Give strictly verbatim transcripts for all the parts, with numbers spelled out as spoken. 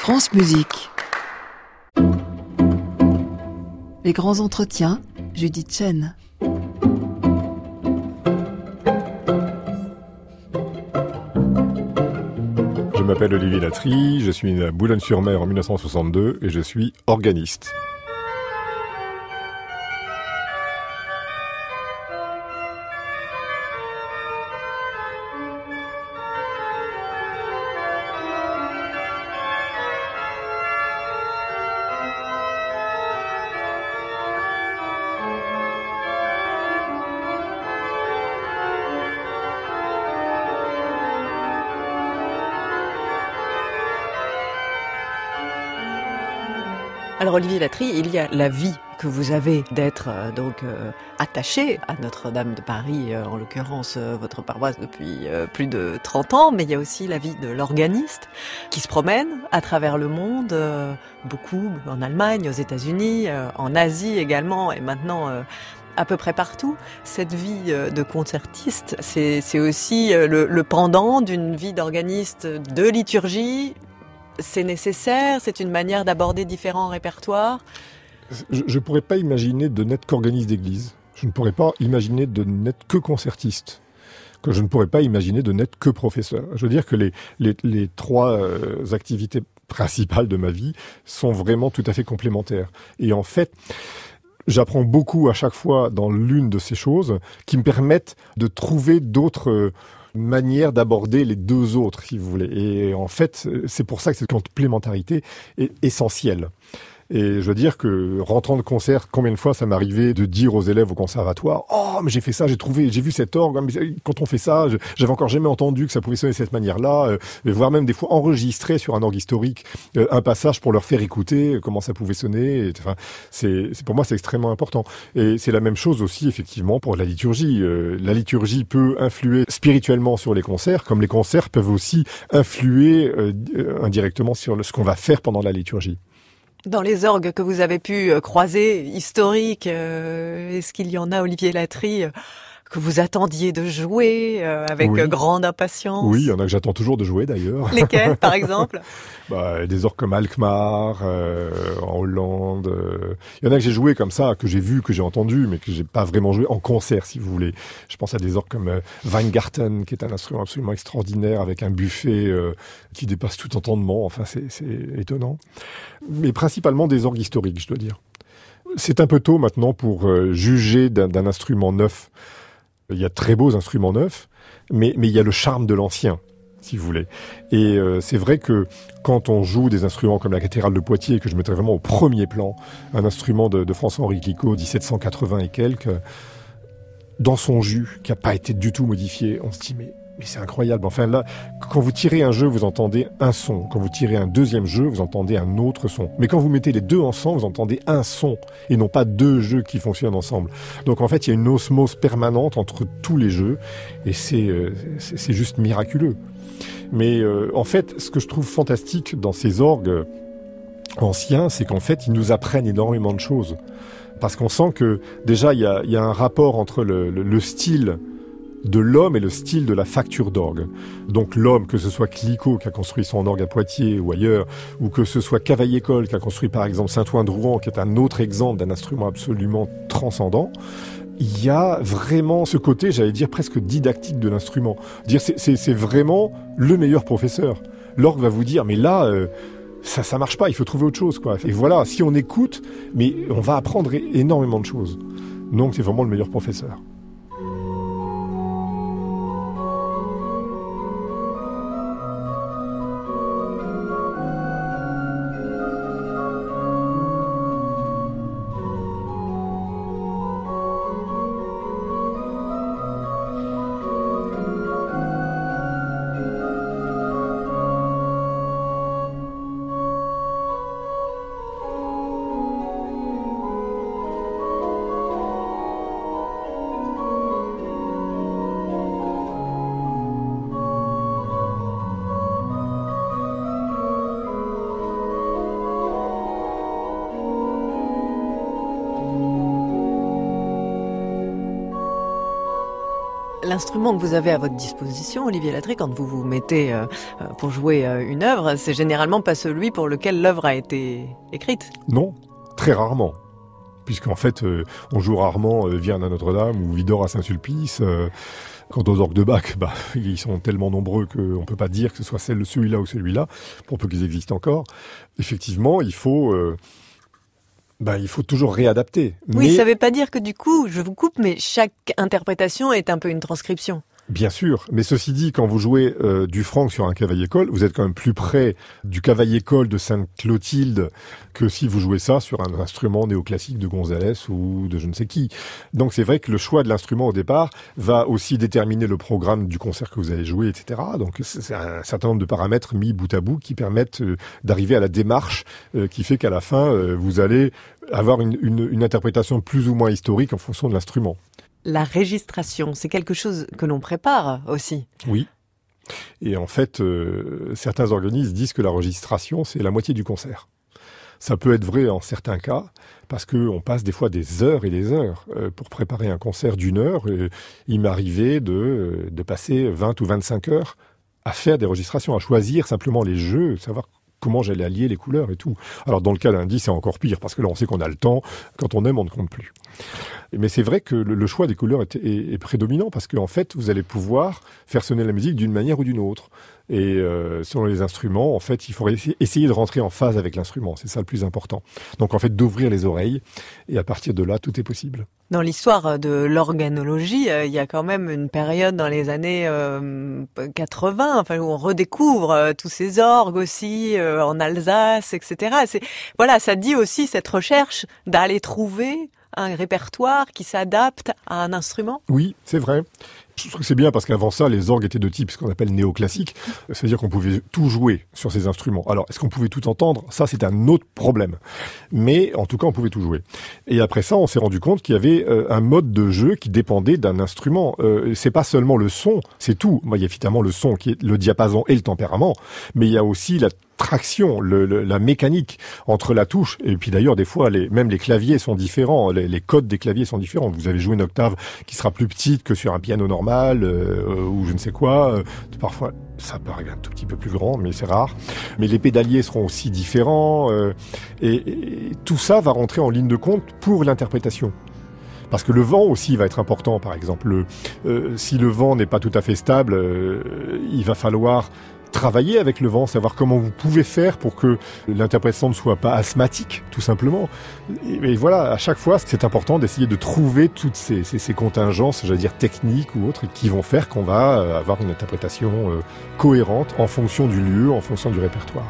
France Musique. Les grands entretiens, Judith Chen. Je m'appelle Olivier Latry, je suis né à Boulogne-sur-Mer en mille neuf cent soixante-deux et je suis organiste. Alors Olivier Latry, il y a la vie que vous avez d'être euh, donc euh, attaché à Notre-Dame de Paris, euh, en l'occurrence euh, votre paroisse depuis euh, plus de trente ans, mais il y a aussi la vie de l'organiste qui se promène à travers le monde, euh, beaucoup en Allemagne, aux États-Unis, euh, en Asie également, et maintenant euh, à peu près partout. Cette vie euh, de concertiste, c'est, c'est aussi euh, le, le pendant d'une vie d'organiste de liturgie. C'est nécessaire, c'est une manière d'aborder différents répertoires. Je ne pourrais pas imaginer de n'être qu'organiste d'église. Je ne pourrais pas imaginer de n'être que concertiste. Que je ne pourrais pas imaginer de n'être que professeur. Je veux dire que les, les, les trois euh, activités principales de ma vie sont vraiment tout à fait complémentaires. Et en fait, j'apprends beaucoup à chaque fois dans l'une de ces choses qui me permettent de trouver d'autres... Euh, manière d'aborder les deux autres, si vous voulez. Et en fait, c'est pour ça que cette complémentarité est essentielle. Et je veux dire que, rentrant de concert, combien de fois ça m'arrivait de dire aux élèves au conservatoire « Oh, mais j'ai fait ça, j'ai trouvé, j'ai vu cet orgue, mais quand on fait ça, j'avais encore jamais entendu que ça pouvait sonner de cette manière-là, euh, voire même des fois enregistrer sur un orgue historique euh, un passage pour leur faire écouter euh, comment ça pouvait sonner. » et, enfin, c'est, c'est, pour moi, c'est extrêmement important. Et c'est la même chose aussi, effectivement, pour la liturgie. Euh, la liturgie peut influer spirituellement sur les concerts, comme les concerts peuvent aussi influer euh, indirectement sur le, ce qu'on va faire pendant la liturgie. Dans les orgues que vous avez pu croiser, historiques, euh, est-ce qu'il y en a, Olivier Latry, euh, que vous attendiez de jouer euh, avec oui. grande impatience? Oui, il y en a que j'attends toujours de jouer d'ailleurs. Lesquels, par exemple? bah, Des orgues comme Alkmaar, euh, en Hollande. Euh. Il y en a que j'ai joué comme ça, que j'ai vu, que j'ai entendu, mais que j'ai pas vraiment joué en concert, si vous voulez. Je pense à des orgues comme euh, Weingarten, qui est un instrument absolument extraordinaire, avec un buffet euh, qui dépasse tout entendement. Enfin, c'est, c'est étonnant. Mais principalement des orgues historiques, je dois dire. C'est un peu tôt maintenant pour euh, juger d'un, d'un instrument neuf. Il y a de très beaux instruments neufs, mais, mais il y a le charme de l'ancien, si vous voulez. Et euh, c'est vrai que quand on joue des instruments comme la cathédrale de Poitiers, que je mettrais vraiment au premier plan, un instrument de, de François-Henri Clicquot, dix-sept cent quatre-vingts et quelques, dans son jus, qui n'a pas été du tout modifié, on se dit mais, mais c'est incroyable. Enfin là, quand vous tirez un jeu, vous entendez un son. Quand vous tirez un deuxième jeu, vous entendez un autre son. Mais quand vous mettez les deux ensemble, vous entendez un son, et non pas deux jeux qui fonctionnent ensemble. Donc en fait, il y a une osmose permanente entre tous les jeux, et c'est, euh, c'est, c'est juste miraculeux. Mais euh, en fait, ce que je trouve fantastique dans ces orgues anciens, c'est qu'en fait, ils nous apprennent énormément de choses. Parce qu'on sent que, déjà, il y a, il y a un rapport entre le, le, le style de l'homme et le style de la facture d'orgue. Donc l'homme, que ce soit Clicquot qui a construit son orgue à Poitiers ou ailleurs, ou que ce soit Cavaillé-Coll qui a construit par exemple Saint-Ouen-de-Rouen, qui est un autre exemple d'un instrument absolument transcendant, il y a vraiment ce côté, j'allais dire, presque didactique de l'instrument. Dire, c'est, c'est, c'est vraiment le meilleur professeur. L'orgue va vous dire, mais là... Euh, ça ça marche pas, il faut trouver autre chose, quoi. Et voilà, si on écoute, mais on va apprendre énormément de choses. Donc c'est vraiment le meilleur professeur. L'instrument que vous avez à votre disposition, Olivier Latry, quand vous vous mettez euh, pour jouer euh, une œuvre, c'est généralement pas celui pour lequel l'œuvre a été écrite. Non, très rarement. Puisqu'en fait, euh, on joue rarement euh, Vierne à Notre-Dame ou Widor à Saint-Sulpice. Euh, quant aux orgues de Bach, bah, ils sont tellement nombreux qu'on ne peut pas dire que ce soit celle, celui-là ou celui-là, pour peu qu'ils existent encore. Effectivement, il faut... Euh, Ben, il faut toujours réadapter. Oui, mais... ça ne veut pas dire que du coup, je vous coupe, mais chaque interprétation est un peu une transcription. Bien sûr, mais ceci dit, quand vous jouez euh, du Franck sur un cavaillé-colle, vous êtes quand même plus près du cavaillé-colle de Sainte-Clotilde que si vous jouez ça sur un instrument néoclassique de Gonzalez ou de je ne sais qui. Donc c'est vrai que le choix de l'instrument au départ va aussi déterminer le programme du concert que vous allez jouer, et cetera. Donc c'est un certain nombre de paramètres mis bout à bout qui permettent euh, d'arriver à la démarche euh, qui fait qu'à la fin, euh, vous allez avoir une, une, une interprétation plus ou moins historique en fonction de l'instrument. La régistration, c'est quelque chose que l'on prépare aussi. Oui. Et en fait, euh, certains organismes disent que la registration, c'est la moitié du concert. Ça peut être vrai en certains cas, parce qu'on passe des fois des heures et des heures euh, pour préparer un concert d'une heure. Euh, il m'est arrivé de, de passer vingt ou vingt-cinq heures à faire des registrations, à choisir simplement les jeux, savoir comment j'allais allier les couleurs et tout. Alors dans le cas d'un disque, c'est encore pire, parce que là on sait qu'on a le temps, quand on aime, on ne compte plus. Mais c'est vrai que le, le choix des couleurs est, est, est prédominant, parce qu'en fait, vous allez pouvoir faire sonner la musique d'une manière ou d'une autre. Et euh, selon les instruments, en fait, il faut essayer de rentrer en phase avec l'instrument. C'est ça le plus important. Donc en fait, d'ouvrir les oreilles, et à partir de là, tout est possible. Dans l'histoire de l'organologie, euh, il y a quand même une période dans les années euh, quatre-vingts, enfin, où on redécouvre euh, tous ces orgues aussi euh, en Alsace, et cetera. C'est, voilà, ça dit aussi cette recherche d'aller trouver un répertoire qui s'adapte à un instrument. Oui, c'est vrai. Je trouve que c'est bien parce qu'avant ça, les orgues étaient de type ce qu'on appelle néoclassique. C'est-à-dire qu'on pouvait tout jouer sur ces instruments. Alors, est-ce qu'on pouvait tout entendre ? Ça, c'est un autre problème. Mais en tout cas, on pouvait tout jouer. Et après ça, on s'est rendu compte qu'il y avait euh, un mode de jeu qui dépendait d'un instrument. Euh, c'est pas seulement le son, c'est tout. Bah, il y a évidemment le son, qui est le diapason et le tempérament. Mais il y a aussi la traction, le, le, la mécanique entre la touche, et puis d'ailleurs des fois les, même les claviers sont différents, les, les codes des claviers sont différents. Vous avez joué une octave qui sera plus petite que sur un piano normal euh, ou je ne sais quoi. Euh, parfois ça peut arriver un tout petit peu plus grand, mais c'est rare. Mais les pédaliers seront aussi différents euh, et, et tout ça va rentrer en ligne de compte pour l'interprétation. Parce que le vent aussi va être important, par exemple. Le, euh, si le vent n'est pas tout à fait stable, euh, il va falloir travailler avec le vent, savoir comment vous pouvez faire pour que l'interprétation ne soit pas asthmatique, tout simplement. Et, et voilà, à chaque fois, c'est important d'essayer de trouver toutes ces, ces, ces contingences, j'allais dire techniques ou autres, qui vont faire qu'on va avoir une interprétation euh, cohérente en fonction du lieu, en fonction du répertoire.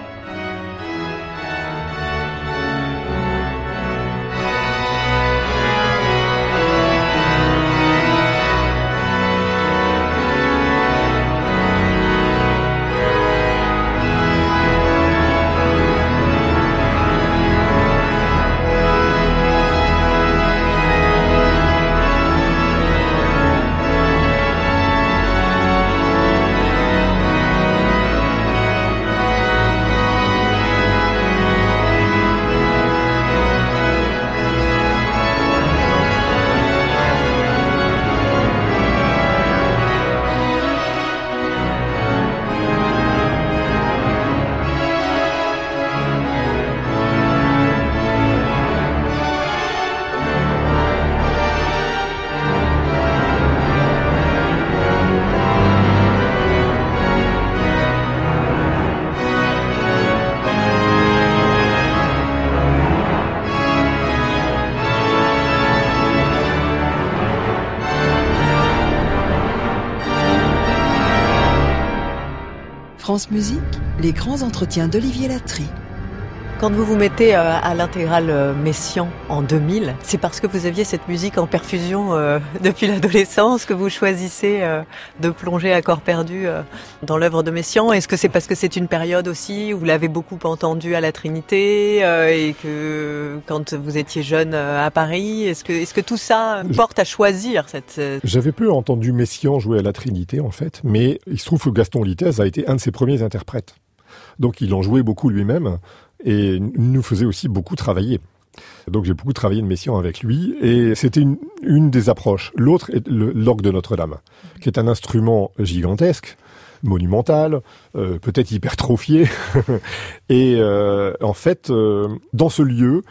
France Musique, les grands entretiens d'Olivier Latry. Quand vous vous mettez euh, à l'intégrale euh, Messiaen en deux mille, c'est parce que vous aviez cette musique en perfusion euh, depuis l'adolescence que vous choisissez euh, de plonger à corps perdu euh, dans l'œuvre de Messiaen. Est-ce que c'est parce que c'est une période aussi où vous l'avez beaucoup entendu à la Trinité euh, et que quand vous étiez jeune euh, à Paris, est-ce que, est-ce que tout ça porte à choisir cette... Euh... J'avais peu entendu Messiaen jouer à la Trinité en fait, mais il se trouve que Gaston Litès a été un de ses premiers interprètes. Donc il en jouait beaucoup lui-même. Et nous faisait aussi beaucoup travailler. Donc j'ai beaucoup travaillé de Messiaen avec lui, et c'était une, une des approches. L'autre est le, l'orgue de Notre-Dame, qui est un instrument gigantesque, monumental, euh, peut-être hypertrophié. Et euh, en fait, euh, dans ce lieu,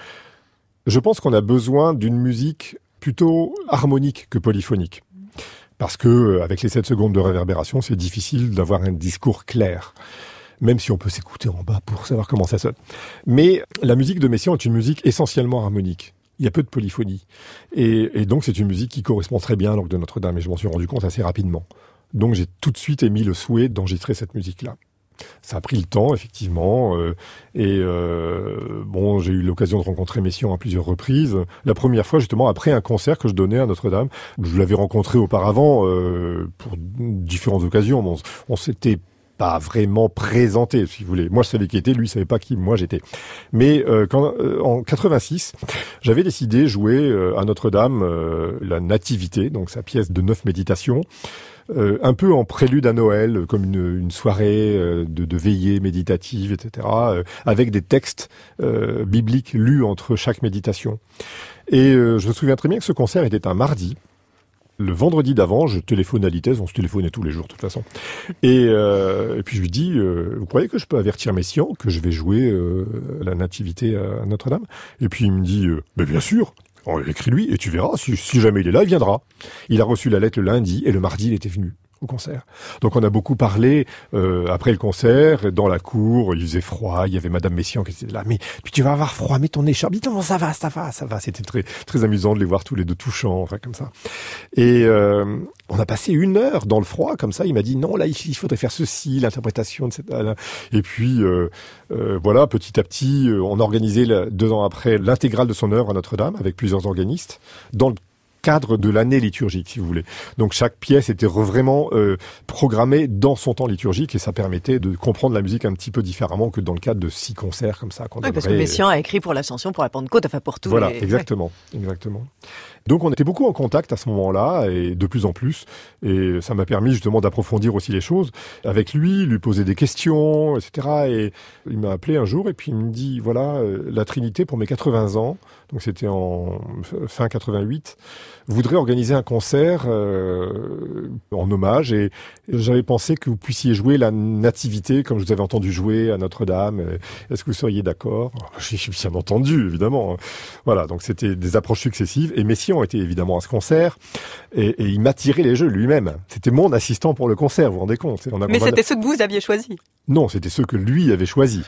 je pense qu'on a besoin d'une musique plutôt harmonique que polyphonique. Parce que, avec les sept secondes de réverbération, c'est difficile d'avoir un discours clair. Même si on peut s'écouter en bas pour savoir comment ça sonne. Mais la musique de Messiaen est une musique essentiellement harmonique. Il y a peu de polyphonie. Et, et donc, c'est une musique qui correspond très bien à l'orgue de Notre-Dame. Et je m'en suis rendu compte assez rapidement. Donc, j'ai tout de suite émis le souhait d'enregistrer cette musique-là. Ça a pris le temps, effectivement. Euh, et euh, bon, j'ai eu l'occasion de rencontrer Messiaen à plusieurs reprises. La première fois, justement, après un concert que je donnais à Notre-Dame. Je l'avais rencontré auparavant euh, pour différentes occasions. Bon, on s'était pas vraiment présenté, si vous voulez. Moi, je savais qui était, lui, il savait pas qui moi j'étais. Mais euh, quand, euh, en quatre-vingt-six, j'avais décidé de jouer euh, à Notre-Dame euh, la Nativité, donc sa pièce de neuf méditations, euh, un peu en prélude à Noël, comme une, une soirée euh, de, de veillée méditative, et cetera, euh, avec des textes euh, bibliques lus entre chaque méditation. Et euh, je me souviens très bien que ce concert était un mardi. Le vendredi d'avant, je téléphone à Litez, on se téléphonait tous les jours de toute façon. Et, euh, et puis je lui dis, euh, vous croyez que je peux avertir Messiaen que je vais jouer euh, la Nativité à Notre-Dame? Et puis il me dit, euh, mais bien sûr, écris-lui et tu verras, si, si jamais il est là, il viendra. Il a reçu la lettre le lundi et le mardi, il était venu au concert. Donc on a beaucoup parlé euh, après le concert, dans la cour, il faisait froid, il y avait Madame Messiaen qui était là, mais puis tu vas avoir froid, mets ton écharpe. Non, ça va, ça va, ça va. C'était très très amusant de les voir tous les deux touchants, enfin comme ça. Et euh, on a passé une heure dans le froid, comme ça. Il m'a dit non, là il faudrait faire ceci, l'interprétation de cette. Et puis euh, euh, voilà, petit à petit, on a organisé là, deux ans après l'intégrale de son œuvre à Notre-Dame avec plusieurs organistes dans le cadre de l'année liturgique, si vous voulez. Donc chaque pièce était vraiment euh, programmée dans son temps liturgique et ça permettait de comprendre la musique un petit peu différemment que dans le cadre de six concerts comme ça. Qu'on oui, parce que Messiaen a écrit pour l'Ascension, pour la Pentecôte, enfin pour tout. Voilà, les... exactement, ouais. exactement. Donc on était beaucoup en contact à ce moment-là et de plus en plus. Et ça m'a permis justement d'approfondir aussi les choses avec lui, lui poser des questions, et cetera. Et il m'a appelé un jour et puis il me dit voilà, euh, la Trinité pour mes quatre-vingts ans, donc c'était en fin quatre-vingt-huit, voudrait organiser un concert euh, en hommage et j'avais pensé que vous puissiez jouer la Nativité comme je vous avais entendu jouer à Notre-Dame. Est-ce que vous seriez d'accord? J'ai bien entendu, évidemment. Voilà, donc c'était des approches successives et Messiaen était évidemment à ce concert et, et il m'a tiré les jeux lui-même. C'était mon assistant pour le concert, vous vous rendez compte? On a Mais c'était ceux que vous aviez choisis? Non, c'était ceux que lui avait choisis.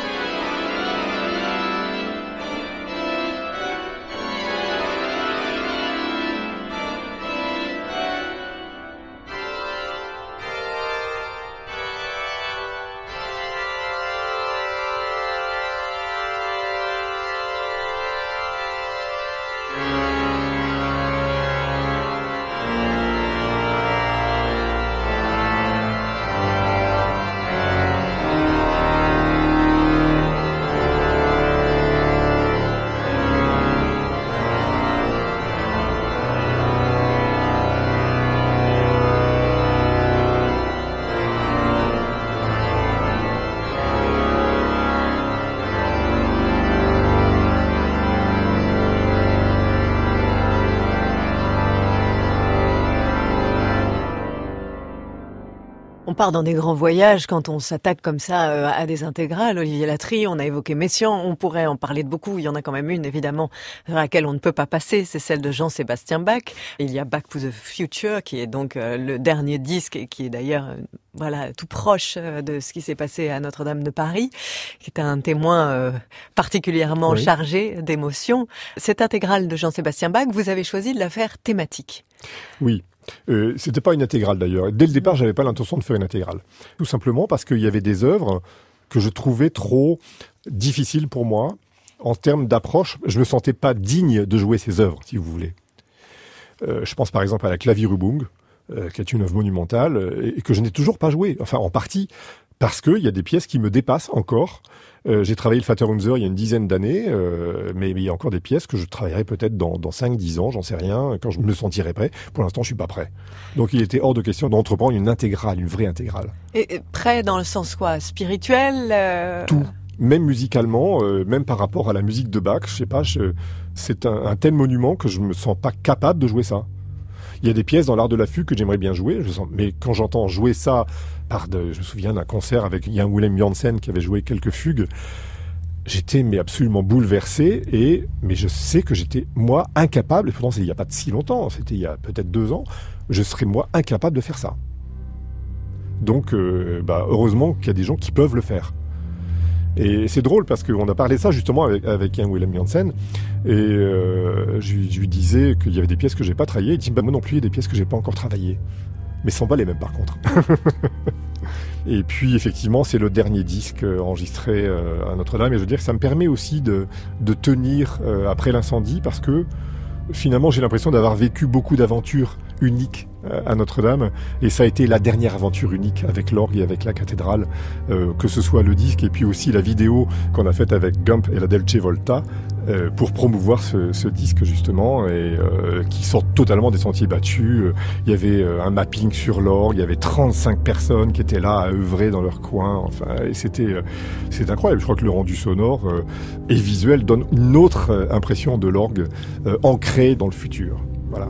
On part dans des grands voyages quand on s'attaque comme ça euh, à des intégrales. Olivier Latry, on a évoqué Messiaen, on pourrait en parler de beaucoup. Il y en a quand même une, évidemment, sur laquelle on ne peut pas passer. C'est celle de Jean-Sébastien Bach. Il y a Back to the Future, qui est donc euh, le dernier disque et qui est d'ailleurs euh, voilà tout proche euh, de ce qui s'est passé à Notre-Dame de Paris, qui est un témoin euh, particulièrement oui. chargé d'émotions. Cette intégrale de Jean-Sébastien Bach, vous avez choisi de la faire thématique. Oui. Euh, c'était pas une intégrale d'ailleurs. Dès le départ, j'avais pas l'intention de faire une intégrale. Tout simplement parce qu'il y avait des œuvres que je trouvais trop difficiles pour moi en termes d'approche. Je me sentais pas digne de jouer ces œuvres, si vous voulez. Euh, je pense par exemple à la Klavierübung, euh, qui est une œuvre monumentale et, et que je n'ai toujours pas jouée. Enfin, en partie parce qu'il y a des pièces qui me dépassent encore. Euh, j'ai travaillé le Vaterunser il y a une dizaine d'années, euh, mais, mais il y a encore des pièces que je travaillerai peut-être dans, dans cinq dix ans, j'en sais rien, quand je me sentirai prêt. Pour l'instant, je suis pas prêt. Donc il était hors de question d'entreprendre une intégrale, une vraie intégrale. Et, et prêt dans le sens quoi? Spirituel euh... Tout. même musicalement, euh, même par rapport à la musique de Bach, je sais pas, je, c'est un, un tel monument que je me sens pas capable de jouer ça. Il y a des pièces dans l'art de la fugue que j'aimerais bien jouer, je sens, mais quand j'entends jouer ça par de, je me souviens d'un concert avec Jan Willem Jansen qui avait joué quelques fugues, j'étais mais absolument bouleversé, et mais je sais que j'étais moi incapable, et pourtant c'est il y a pas de si longtemps, c'était il y a peut-être deux ans, je serais moi incapable de faire ça. Donc euh, bah, heureusement qu'il y a des gens qui peuvent le faire. Et c'est drôle parce qu'on a parlé de ça justement avec, avec Jan Willem Jansen, et euh, je, je lui disais qu'il y avait des pièces que j'ai pas travaillées. Il dit bah moi non plus, il y a des pièces que j'ai pas encore travaillées, mais ce sont pas les mêmes par contre. Et puis effectivement, c'est le dernier disque enregistré euh, à Notre-Dame, et je veux dire que ça me permet aussi de, de tenir euh, après l'incendie, parce que finalement j'ai l'impression d'avoir vécu beaucoup d'aventures uniques à Notre-Dame, et ça a été la dernière aventure unique avec l'orgue et avec la cathédrale, euh, que ce soit le disque et puis aussi la vidéo qu'on a faite avec Gump et la Dolce Volta euh, pour promouvoir ce, ce disque justement, et euh, qui sort totalement des sentiers battus. Il y avait euh, un mapping sur l'orgue, il y avait trente-cinq personnes qui étaient là à œuvrer dans leur coin, enfin, et c'était euh, c'est incroyable. Je crois que le rendu sonore euh, et visuel donne une autre euh, impression de l'orgue euh, ancrée dans le futur. Voilà.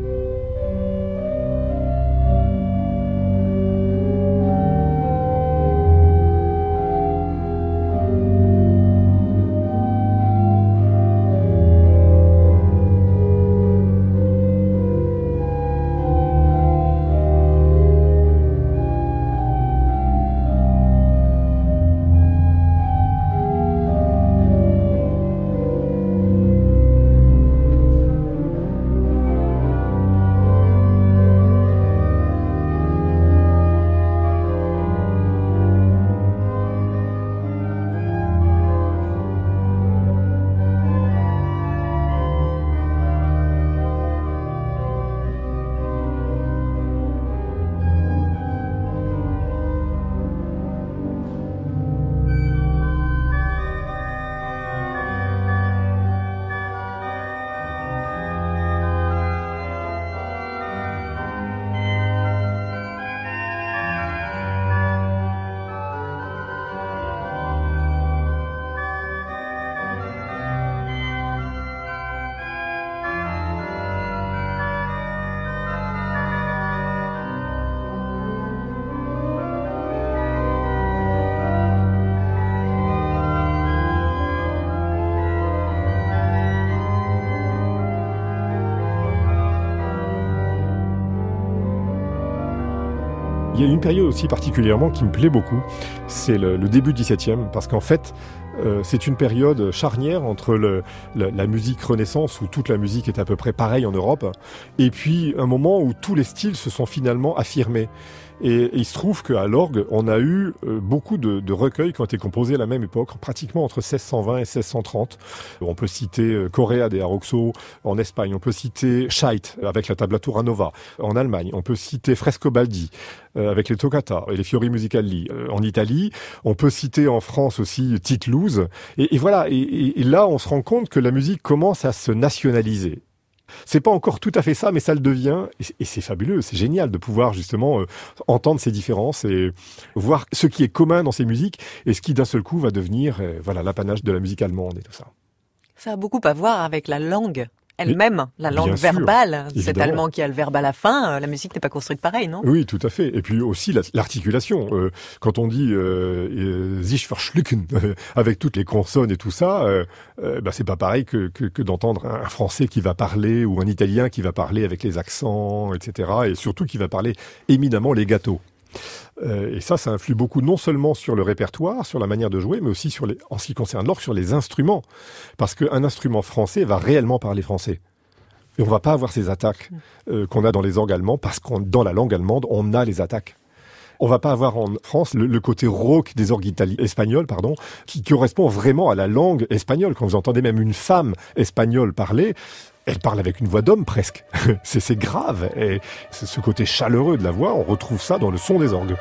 Il y a une période aussi particulièrement qui me plaît beaucoup, c'est le, le début du dix-septième, parce qu'en fait, euh, c'est une période charnière entre le, la, la musique Renaissance, où toute la musique est à peu près pareille en Europe, et puis un moment où tous les styles se sont finalement affirmés. Et, et il se trouve qu'à l'orgue, on a eu euh, beaucoup de, de recueils qui ont été composés à la même époque, pratiquement entre seize cent vingt et seize cent trente. On peut citer euh, Correa de Aroxo en Espagne, on peut citer Scheidt avec la Tablatura Nova en Allemagne, on peut citer Frescobaldi euh, avec les Toccata et les Fiori Musicali euh, en Italie, on peut citer en France aussi Tite Louz. Et, et voilà, et, et, et là on se rend compte que la musique commence à se nationaliser. C'est pas encore tout à fait ça, mais ça le devient, et, et c'est fabuleux, c'est génial de pouvoir justement euh, entendre ces différences et voir ce qui est commun dans ces musiques et ce qui d'un seul coup va devenir euh, voilà l'apanage de la musique allemande et tout ça. Ça a beaucoup à voir avec la langue elle-même, la langue Bien sûr, verbale. Cet évidemment. allemand qui a le verbe à la fin, la musique n'est pas construite pareil, non? Oui, tout à fait. Et puis aussi la, l'articulation. Euh, quand on dit euh, euh, sich verschlucken avec toutes les consonnes et tout ça, euh, euh, bah, c'est pas pareil que, que, que d'entendre un Français qui va parler ou un Italien qui va parler avec les accents, et cetera. Et surtout qui va parler éminemment les gâteaux. Euh, et ça, ça influe beaucoup non seulement sur le répertoire, sur la manière de jouer, mais aussi sur les, en ce qui concerne l'orgue, sur les instruments. Parce qu'un instrument français va réellement parler français. Et on va pas avoir ces attaques euh, qu'on a dans les orgues allemands, parce que dans la langue allemande, on a les attaques. On va pas avoir en France le, le côté rauque des orgues itali- espagnols, pardon, qui correspond vraiment à la langue espagnole. Quand vous entendez même une femme espagnole parler, elle parle avec une voix d'homme presque. c'est, c'est grave. Et c'est ce côté chaleureux de la voix, on retrouve ça dans le son des orgues.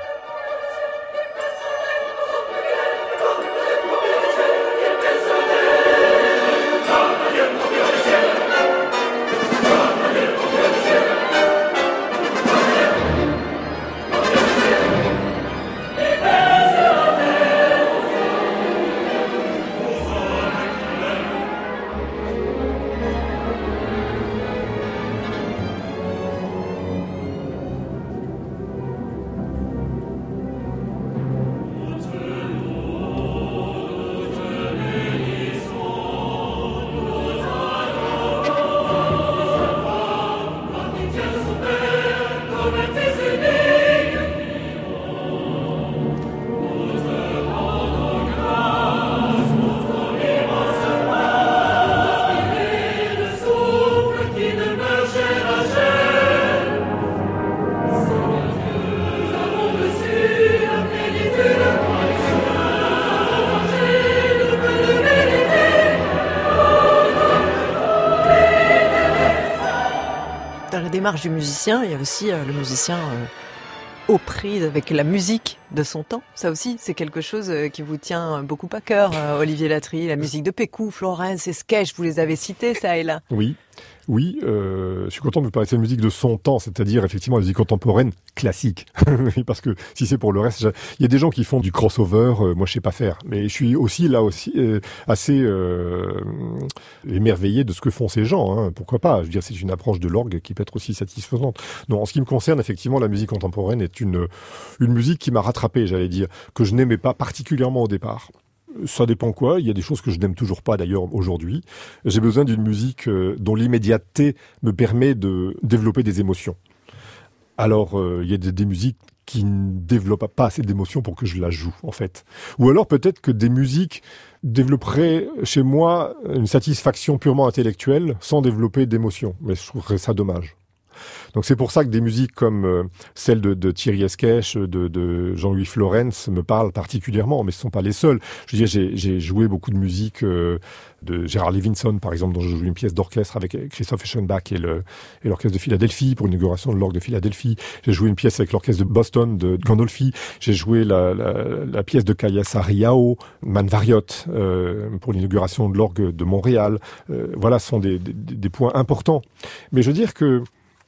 démarche du musicien, il y a aussi euh, le musicien euh, aux prises avec la musique de son temps. Ça aussi, c'est quelque chose euh, qui vous tient beaucoup à cœur, euh, Olivier Latry. La musique de Pécou, Florence et Sketch, vous les avez cités, ça et là. Oui. Oui, euh, je suis content de vous parler de cette musique de son temps, c'est-à-dire effectivement la musique contemporaine classique. Parce que si c'est pour le reste, il y a des gens qui font du crossover, euh, moi je sais pas faire. Mais je suis aussi là aussi euh, assez euh, émerveillé de ce que font ces gens. Hein. Pourquoi pas ? Je veux dire, c'est une approche de l'orgue qui peut être aussi satisfaisante. Non, en ce qui me concerne, effectivement, la musique contemporaine est une une musique qui m'a rattrapé, j'allais dire, que je n'aimais pas particulièrement au départ. Ça dépend quoi. Il y a des choses que je n'aime toujours pas d'ailleurs aujourd'hui. J'ai besoin d'une musique euh, dont l'immédiateté me permet de développer des émotions. Alors, euh, il y a des, des musiques qui ne développent pas assez d'émotions pour que je la joue, en fait. Ou alors peut-être que des musiques développeraient chez moi une satisfaction purement intellectuelle sans développer d'émotions. Mais je trouverais ça dommage. Donc c'est pour ça que des musiques comme euh, celle de, de Thierry Esquèche, de, de Jean-Louis Florence me parlent particulièrement, mais ce ne sont pas les seuls. Je veux dire, j'ai, j'ai joué beaucoup de musique euh, de Gérard Levinson, par exemple, dont je joue une pièce d'orchestre avec Christoph Eschenbach et, le, et l'orchestre de Philadelphie pour l'inauguration de l'orgue de Philadelphie. J'ai joué une pièce avec l'orchestre de Boston de Gandolfi. J'ai joué la, la, la pièce de Kaya Sariao, Manvariot, euh, pour l'inauguration de l'orgue de Montréal. Euh, voilà, ce sont des, des, des points importants. Mais je veux dire que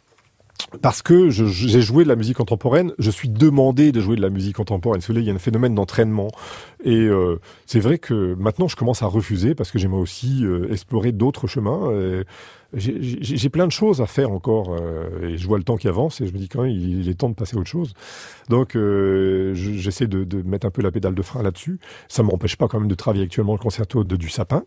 parce que je, j'ai joué de la musique contemporaine, je suis demandé de jouer de la musique contemporaine. Il y a un phénomène d'entraînement. Et euh, c'est vrai que maintenant, je commence à refuser parce que j'aimerais aussi euh, explorer d'autres chemins. Et j'ai, j'ai, j'ai plein de choses à faire encore. Euh, et je vois le temps qui avance et je me dis quand même, il, il est temps de passer à autre chose. Donc, euh, je, j'essaie de, de mettre un peu la pédale de frein là-dessus. Ça ne m'empêche pas quand même de travailler actuellement le concerto de Du Sapin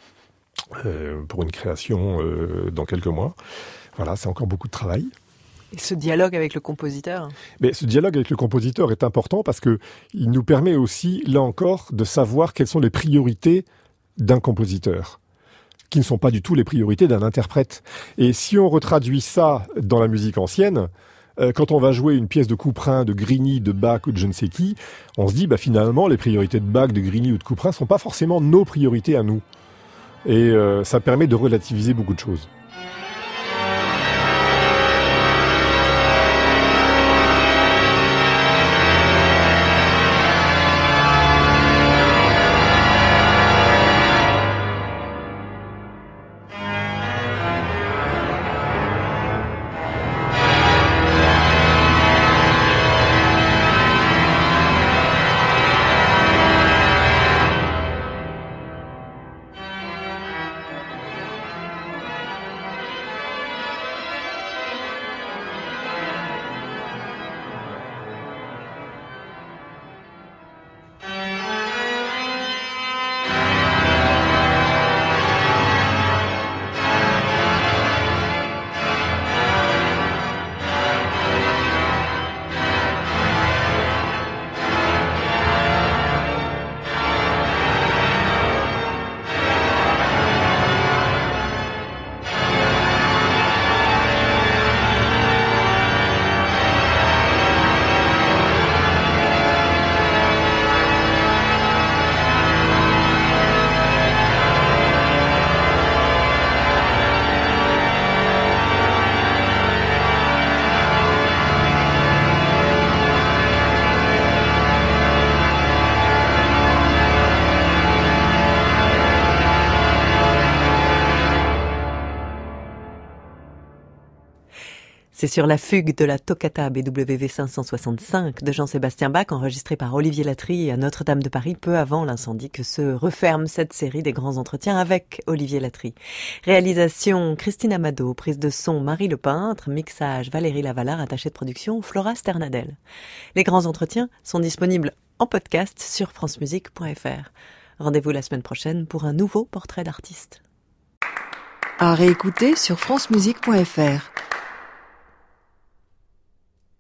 euh, pour une création euh, dans quelques mois. Voilà, c'est encore beaucoup de travail. Et ce dialogue avec le compositeur ? Mais ce dialogue avec le compositeur est important parce que il nous permet aussi, là encore, de savoir quelles sont les priorités d'un compositeur, qui ne sont pas du tout les priorités d'un interprète. Et si on retraduit ça dans la musique ancienne, euh, quand on va jouer une pièce de Couperin, de Grigny, de Bach ou de je ne sais qui, on se dit, bah finalement, les priorités de Bach, de Grigny ou de Couperin sont pas forcément nos priorités à nous. Et euh, ça permet de relativiser beaucoup de choses. C'est sur la fugue de la Toccata B W V cinq cent soixante-cinq de Jean-Sébastien Bach, enregistrée par Olivier Latry à Notre-Dame de Paris peu avant l'incendie, que se referme cette série des grands entretiens avec Olivier Latry. Réalisation Christine Amado, prise de son Marie Le Peintre, mixage Valérie Lavalard, attachée de production Flora Sternadel. Les grands entretiens sont disponibles en podcast sur francemusique point f r. Rendez-vous la semaine prochaine pour un nouveau portrait d'artiste. À réécouter sur francemusique point f r.